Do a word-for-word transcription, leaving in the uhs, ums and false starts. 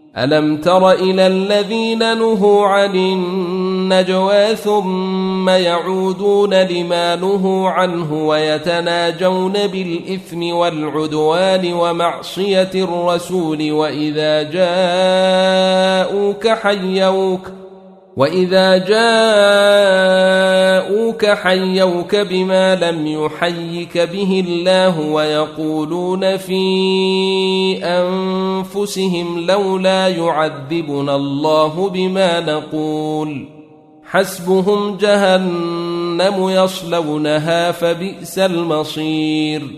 ألم تر إلى الذين نهوا عن النجوى ثم يعودون لما نهوا عنه ويتناجون بالإثم والعدوان ومعصية الرسول وإذا جاءوك حيوك وإذا جاءوك حيوك بما لم يحيك به الله ويقولون في أنفسهم لولا يعذبنا الله بما نقول حسبهم جهنم يصلونها فبئس المصير